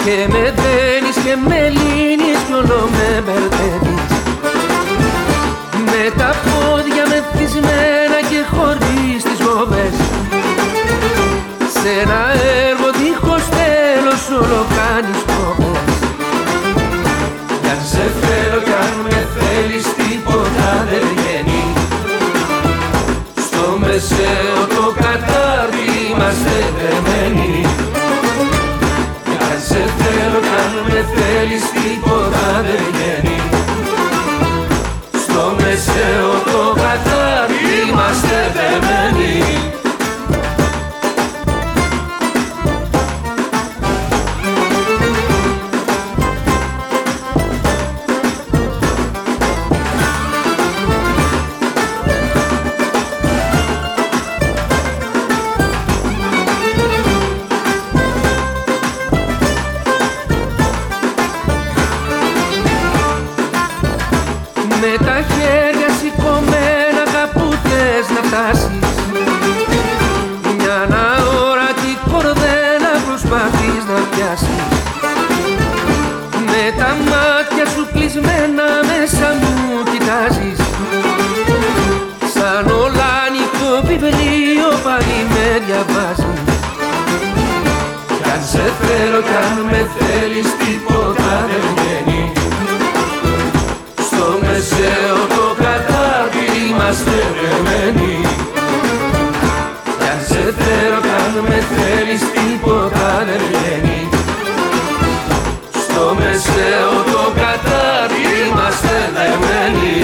Και με δένεις και με λύνεις κι όλο με μπερδεύεις. Με τα πόδια μεθυσμένα και χωρίς τις γόβες. Σ' ένα έργο δίχως τέλος όλο κάνεις πρόβες. Κι αν σε θέλω κι αν με θέλεις τίποτα δεν βγαίνει. Στο μεσαίο το κατάρτι είμαστε δεμένοι. Κι αν σε θέλω κι αν με θέλεις τίποτα δεν βγαίνει. Στο μεσαίο το κατάρτι είμαστε δεμένοι. Με τα χέρια σηκωμένα κάπου θες να φτάσεις. Μια αόρατη κορδέλα προσπαθείς να πιάσεις. Με τα μάτια σου κλεισμένα μέσα μου κοιτάζεις. Σαν ολάνικο βιβλίο πάλι με διαβάζεις. Κι αν σε θέλω κι αν με θέλεις τίποτα δεν βγαίνει. Στο μεσαίο το κατάρτι είμαστε δεμένοι. Κι αν σε θέλω κι αν με θέλεις τίποτα δεν βγαίνει. Στο μεσαίο το κατάρτι είμαστε δεμένοι.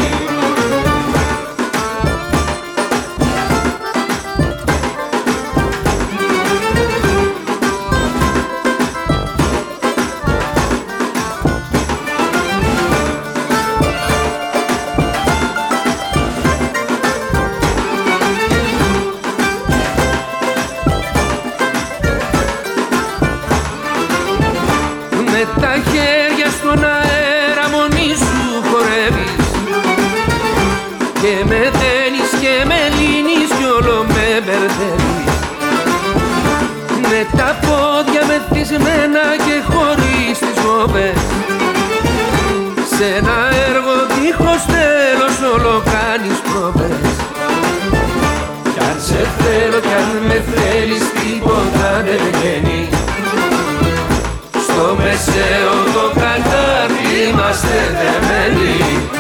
Με τα χέρια στον αέρα μόνη σου χορεύεις. Και με δένεις και με λύνεις κι όλο με μπερδεύεις. Με τα πόδια μεθυσμένα και χωρίς τις γόβες. Σ' ένα έργο δίχως τέλος όλο κάνεις πρόβες. Κι αν σε θέλω κι αν με θέλεις τίποτα δεν βγαίνει. Στο μεσαίο το κατάρτι είμαστε δεμένοι.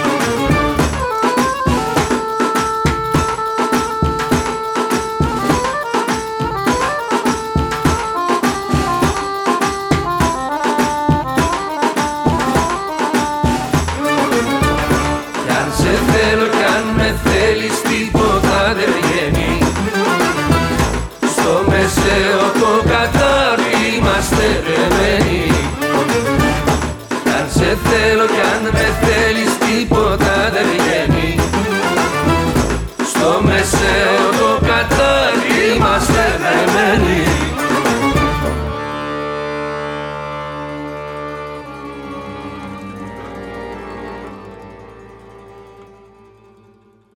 Κι αν σε θέλω κι αν με θέλεις τίποτα δεν βγαίνει. Στο μεσαίο το κατάρτι